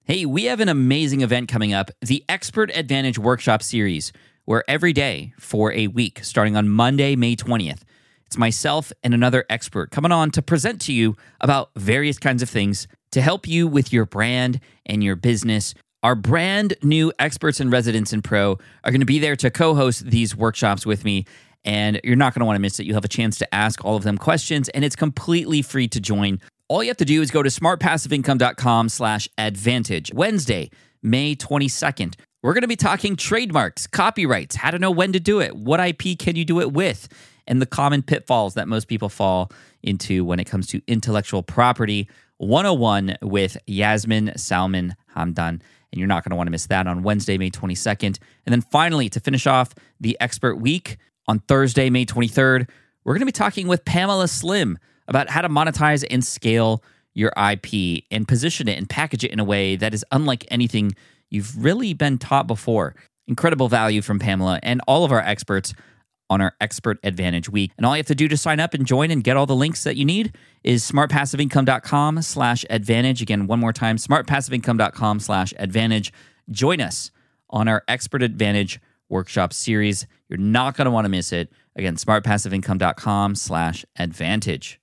Hey, we have an amazing event coming up, the Expert Advantage Workshop Series, where every day for a week, starting on Monday, May 20th, it's myself and another expert coming on to present to you about various kinds of things to help you with your brand and your business. Our brand new experts and residents in Pro are going to be there to co-host these workshops with me, and you're not going to want to miss it. You'll have a chance to ask all of them questions, and it's completely free to join. All you have to do is go to smartpassiveincome.com/advantage. Wednesday, May 22nd. We're going to be talking trademarks, copyrights, how to know when to do it, what IP can you do it with, and the common pitfalls that most people fall into when it comes to intellectual property 101 with Yasmin Salman Hamdan. And you're not going to want to miss that on Wednesday, May 22nd. And then finally, to finish off the Expert Week, on Thursday, May 23rd, we're going to be talking with Pamela Slim about how to monetize and scale your IP and position it and package it in a way that is unlike anything you've really been taught before. Incredible value from Pamela and all of our experts on our Expert Advantage Week. And all you have to do to sign up and join and get all the links that you need is smartpassiveincome.com/advantage. Again, one more time, smartpassiveincome.com/advantage. Join us on our Expert Advantage Workshop Series. You're not going to want to miss it. Again, smartpassiveincome.com/advantage.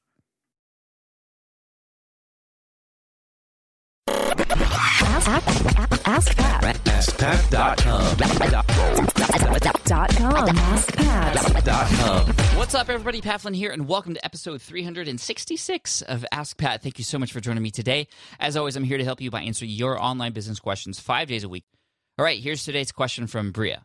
AskPat.com. AskPat.com. What's up, everybody? Pat Flynn here, and welcome to episode 366 of Ask Pat. Thank you so much for joining me today. As always, I'm here to help you by answering your online business questions 5 days a week. All right, here's today's question from Bria.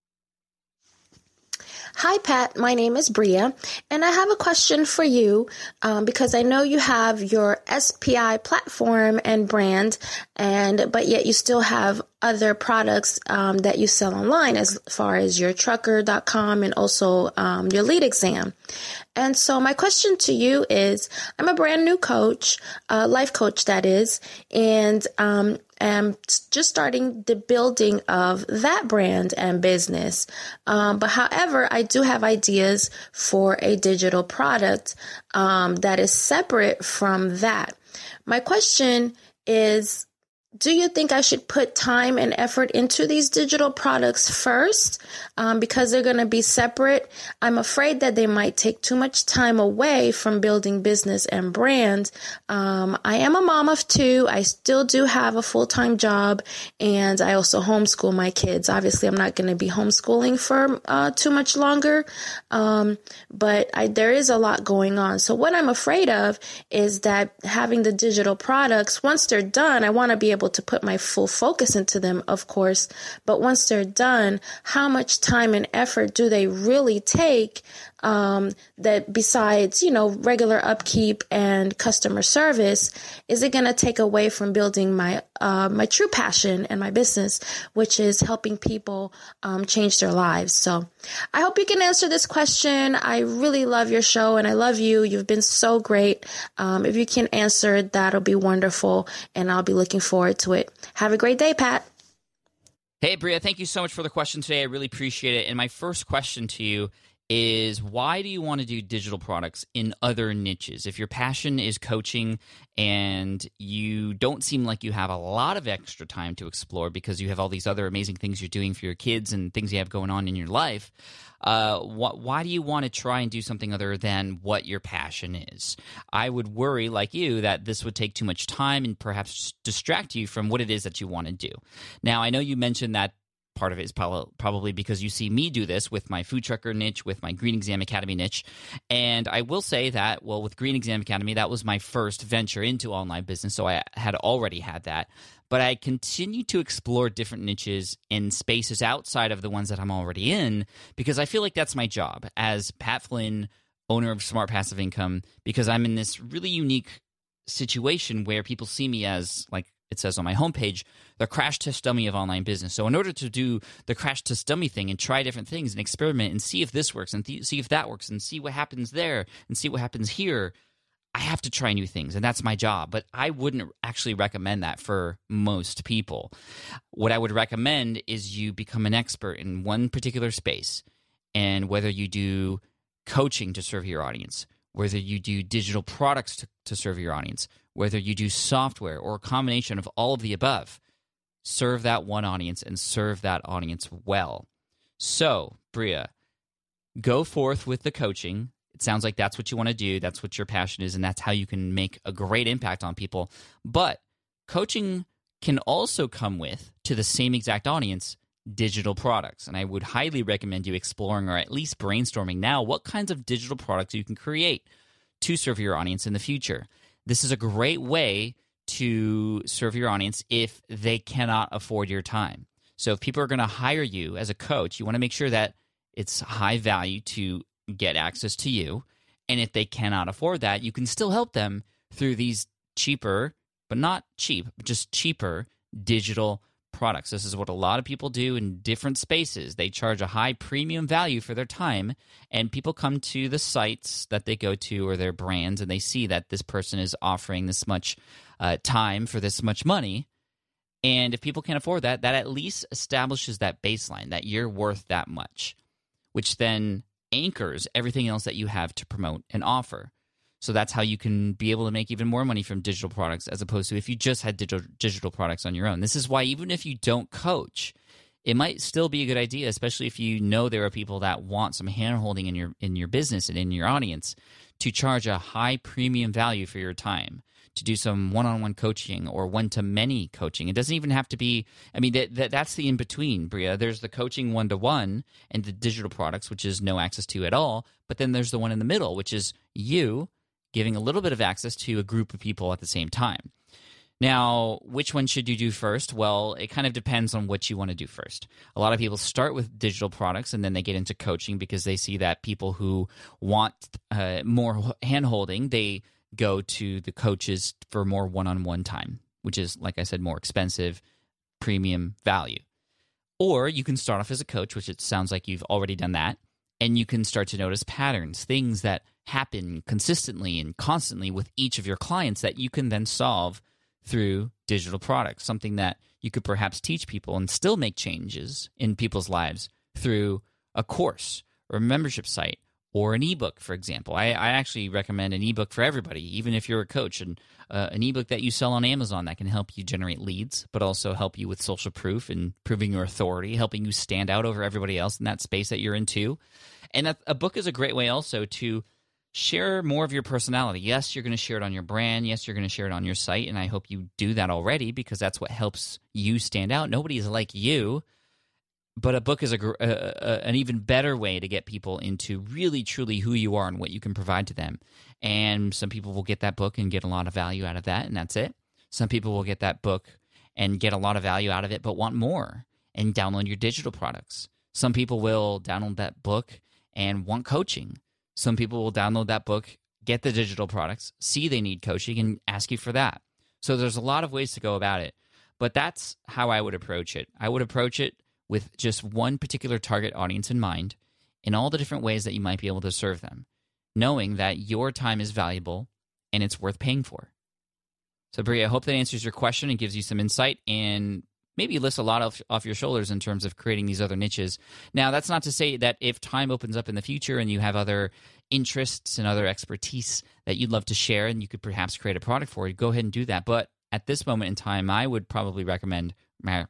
Hi, Pat. My name is Bria, and I have a question for you because I know you have your SPI platform and brand, but yet you still have other products that you sell online as far as your trucker.com and also your lead exam. And so my question to you is, I'm a brand new coach, life coach that is, and am just starting the building of that brand and business. But however, I do have ideas for a digital product that is separate from that. My question is, do you think I should put time and effort into these digital products first because they're going to be separate? I'm afraid that they might take too much time away from building business and brand. I am a mom of two. I still do have a full-time job, and I also homeschool my kids. Obviously, I'm not going to be homeschooling for too much longer, but there is a lot going on. So what I'm afraid of is that having the digital products, once they're done, I want to be able to put my full focus into them, of course, but once they're done, how much time and effort do they really take that besides, regular upkeep and customer service, is it going to take away from building my true passion and my business, which is helping people change their lives? So I hope you can answer this question. I really love your show and I love you. You've been so great. If you can answer it, that'll be wonderful, and I'll be looking forward to it. Have a great day, Pat. Hey, Bria, thank you so much for the question today. I really appreciate it. And my first question to you is, why do you want to do digital products in other niches? If your passion is coaching and you don't seem like you have a lot of extra time to explore because you have all these other amazing things you're doing for your kids and things you have going on in your life, why do you want to try and do something other than what your passion is? I would worry, like you, that this would take too much time and perhaps distract you from what it is that you want to do. Now, I know you mentioned that part of it is probably because you see me do this with my food trucker niche, with my Green Exam Academy niche. And I will say that, well, with Green Exam Academy, that was my first venture into online business, so I had already had that. But I continue to explore different niches and spaces outside of the ones that I'm already in because I feel like that's my job as Pat Flynn, owner of Smart Passive Income, because I'm in this really unique situation where people see me as, like it says on my homepage, the crash test dummy of online business. So in order to do the crash test dummy thing and try different things and experiment and see if this works and see if that works and see what happens there and see what happens here, I have to try new things, and that's my job. But I wouldn't actually recommend that for most people. What I would recommend is you become an expert in one particular space, and whether you do coaching to serve your audience, whether you do digital products to serve your audience, whether you do software or a combination of all of the above, serve that one audience and serve that audience well. So, Bria, go forth with the coaching. It sounds like that's what you want to do. That's what your passion is, and that's how you can make a great impact on people. But coaching can also come with, to the same exact audience, digital products. And I would highly recommend you exploring or at least brainstorming now what kinds of digital products you can create to serve your audience in the future. This is a great way to serve your audience if they cannot afford your time. So if people are going to hire you as a coach, you want to make sure that it's high value to get access to you. And if they cannot afford that, you can still help them through these cheaper, but not cheap, but just cheaper digital products. This is what a lot of people do in different spaces. They charge a high premium value for their time, and people come to the sites that they go to or their brands, and they see that this person is offering this much time for this much money. And if people can't afford that, that at least establishes that baseline, that you're worth that much, which then anchors everything else that you have to promote and offer. So that's how you can be able to make even more money from digital products as opposed to if you just had digital products on your own. This is why even if you don't coach, it might still be a good idea, especially if you know there are people that want some hand-holding in your business and in your audience, to charge a high premium value for your time, to do some one-on-one coaching or one-to-many coaching. It doesn't even have to be, I mean, that's the in-between, Bria. There's the coaching one-to-one and the digital products, which is no access to at all. But then there's the one in the middle, which is you giving a little bit of access to a group of people at the same time. Now, which one should you do first? Well, it kind of depends on what you want to do first. A lot of people start with digital products and then they get into coaching because they see that people who want more hand-holding, they go to the coaches for more one-on-one time, which is, like I said, more expensive, premium value. Or you can start off as a coach, which it sounds like you've already done that, and you can start to notice patterns, things that happen consistently and constantly with each of your clients that you can then solve through digital products, something that you could perhaps teach people and still make changes in people's lives through a course or a membership site or an ebook, for example. I actually recommend an ebook for everybody, even if you're a coach, and an ebook that you sell on Amazon that can help you generate leads, but also help you with social proof and proving your authority, helping you stand out over everybody else in that space that you're into. And a book is a great way also to share more of your personality. Yes, you're going to share it on your brand. Yes, you're going to share it on your site, and I hope you do that already because that's what helps you stand out. Nobody is like you, but a book is an even better way to get people into really, truly who you are and what you can provide to them. And some people will get that book and get a lot of value out of that, and that's it. Some people will get that book and get a lot of value out of it but want more and download your digital products. Some people will download that book and want coaching. Some people will download that book, get the digital products, see they need coaching, and ask you for that. So there's a lot of ways to go about it, but that's how I would approach it. I would approach it with just one particular target audience in mind in all the different ways that you might be able to serve them, knowing that your time is valuable and it's worth paying for. So, Bria, I hope that answers your question and gives you some insight and maybe lifts a lot off your shoulders in terms of creating these other niches. Now, that's not to say that if time opens up in the future and you have other interests and other expertise that you'd love to share and you could perhaps create a product for it, go ahead and do that. But at this moment in time, I would probably recommend, I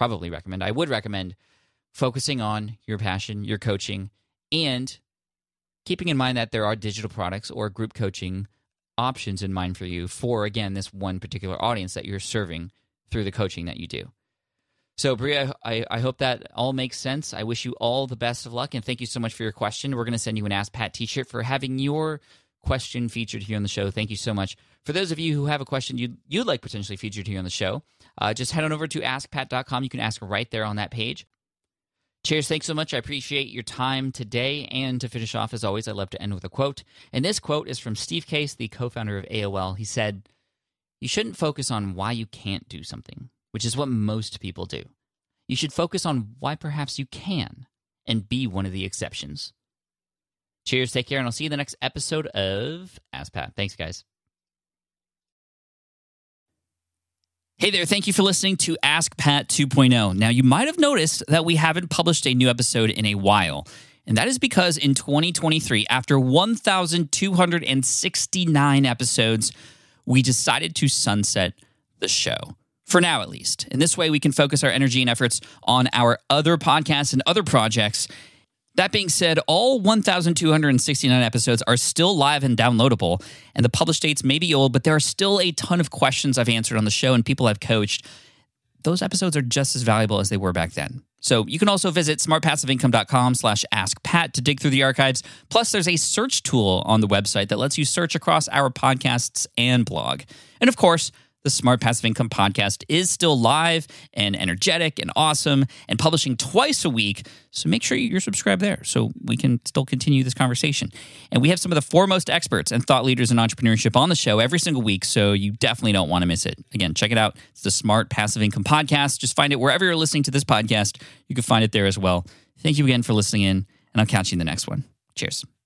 would recommend focusing on your passion, your coaching, and keeping in mind that there are digital products or group coaching options in mind for you for, again, this one particular audience that you're serving through the coaching that you do. So, Bria, I hope that all makes sense. I wish you all the best of luck, and thank you so much for your question. We're going to send you an Ask Pat t-shirt for having your question featured here on the show. Thank you so much. For those of you who have a question you'd like potentially featured here on the show, just head on over to askpat.com. You can ask right there on that page. Cheers. Thanks so much. I appreciate your time today. And to finish off, as always, I love to end with a quote. And this quote is from Steve Case, the co-founder of AOL. He said, "You shouldn't focus on why you can't do something, which is what most people do. You should focus on why perhaps you can and be one of the exceptions." Cheers, take care, and I'll see you in the next episode of Ask Pat. Thanks, guys. Hey there, thank you for listening to Ask Pat 2.0. Now, you might have noticed that we haven't published a new episode in a while, and that is because in 2023, after 1,269 episodes, we decided to sunset the show. For now, at least. In this way, we can focus our energy and efforts on our other podcasts and other projects. That being said, all 1,269 episodes are still live and downloadable, and the published dates may be old, but there are still a ton of questions I've answered on the show and people I've coached. Those episodes are just as valuable as they were back then. So you can also visit smartpassiveincome.com/askpat to dig through the archives. Plus, there's a search tool on the website that lets you search across our podcasts and blog. And of course, the Smart Passive Income podcast is still live and energetic and awesome and publishing twice a week. So make sure you're subscribed there so we can still continue this conversation. And we have some of the foremost experts and thought leaders in entrepreneurship on the show every single week, so you definitely don't want to miss it. Again, check it out. It's the Smart Passive Income podcast. Just find it wherever you're listening to this podcast. You can find it there as well. Thank you again for listening in, and I'll catch you in the next one. Cheers.